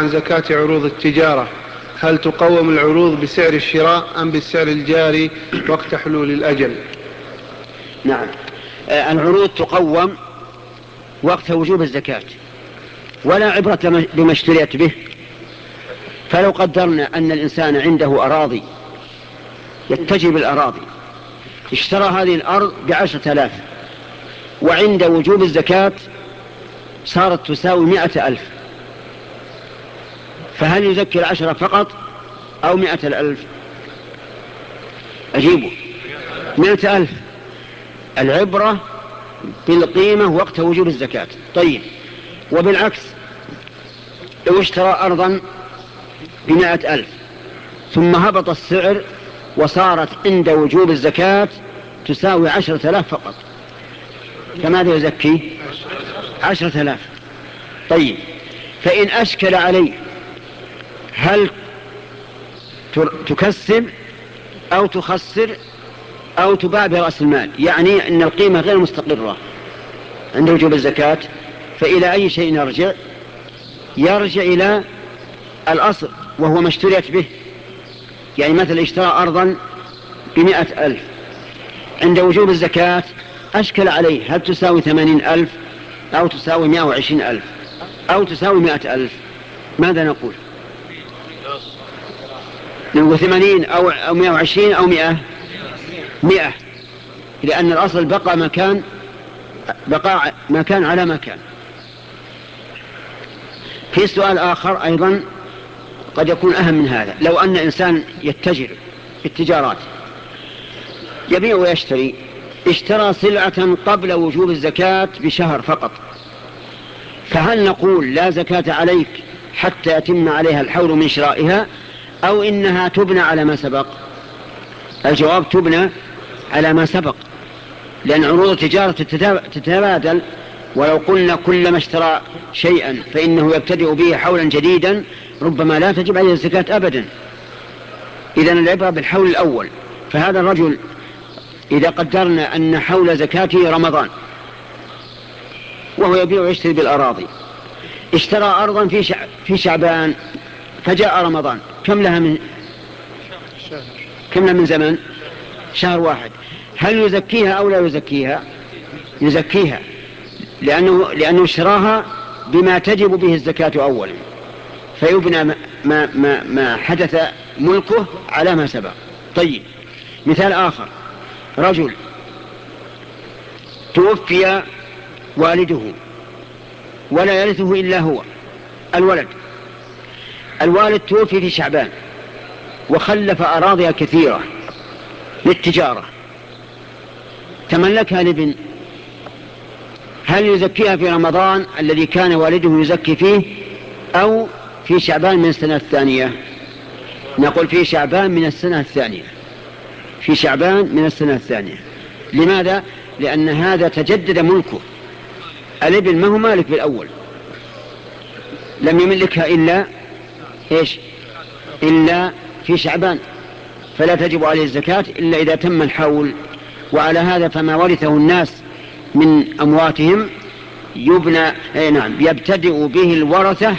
عن زكاة عروض التجارة، هل تقوم العروض بسعر الشراء أم بالسعر الجاري وقت حلول الأجل؟ نعم، العروض تقوم وقت وجوب الزكاة، ولا عبرة بما اشتريت به. فلو قدرنا أن الإنسان عنده أراضي يتجه بالأراضي، اشترى هذه الأرض ب10,000، وعند وجوب الزكاة صارت تساوي 100,000، فهل يزكي 10 فقط أو 100,000؟ أجيبه 100,000. العبرة بالقيمة وقت وجوب الزكاة. طيب، وبالعكس لو اشترى أرضا ب100,000 ثم هبط السعر وصارت عند وجوب الزكاة تساوي 10,000 فقط، فماذا يزكي؟ 10,000. طيب، فإن أشكل عليه هل تكسب أو تخسر أو تباع برأس المال، يعني أن القيمة غير مستقرة عند وجوب الزكاة، فإلى أي شيء يرجع إلى الأصل وهو ما اشتريت به. يعني مثلا اشترى أرضا ب100,000، عند وجوب الزكاة أشكل عليه هل تساوي 80,000 أو تساوي 120,000 أو تساوي 100,000، ماذا نقول؟ نقول 80 أو 120 أو 100، لأن الأصل بقى مكان على مكان. في سؤال آخر أيضا قد يكون أهم من هذا. لو أن إنسان يتجر بالتجارات، يبيع ويشتري، اشترى سلعة قبل وجوب الزكاة بشهر فقط، فهل نقول لا زكاة عليك حتى يتم عليها الحول من شرائها، أو إنها تبنى على ما سبق؟ الجواب تبنى على ما سبق، لأن عروض التجارة تتبادل، ولو قلنا كلما اشترى شيئا فإنه يبتدئ به حولا جديدا ربما لا تجب عليه الزكاة أبدا. إذن العبرة بالحول الأول. فهذا الرجل إذا قدرنا أن حول زكاته رمضان وهو يبيع ويشتري بالأراضي، اشترى أرضا في شعبان فجاء رمضان، كم لها من زمن؟ شهر واحد. هل يزكيها أو لا يزكيها؟ يزكيها، لأنه اشتراها بما تجب به الزكاة أولا، فيبنى ما حدث ملكه على ما سبق. طيب، مثال آخر: رجل توفي والده ولا يرثه إلا هو الوالد توفي في شعبان وخلف أراضي كثيرة للتجارة، تملكها لابن، هل يزكيها في رمضان الذي كان والده يزكي فيه أو في شعبان من السنة الثانية؟ نقول في شعبان من السنة الثانية. لماذا؟ لأن هذا تجدد ملكه، الابن ما هو مالك بالأول، لم يملكها إلا في شعبان، فلا تجب عليه الزكاة إلا إذا تم الحول. وعلى هذا فما ورثه الناس من أمواتهم يبتدئ به الورثة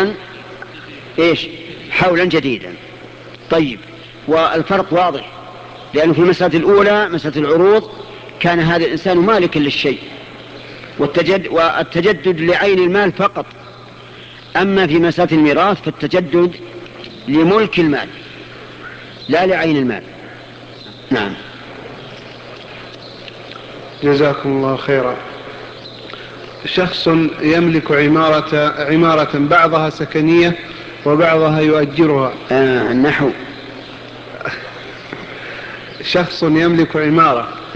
حولا جديدا. طيب، والفرق واضح، لأنه في المسألة الأولى مسألة العروض كان هذا الإنسان مالكا للشيء والتجدد لعين المال فقط، أما في مسألة الميراث فالتجدد لملك المال لا لعين المال. نعم. جزاكم الله خيرا. شخص يملك عمارة بعضها سكنية وبعضها يؤجرها. النحو. شخص يملك عمارة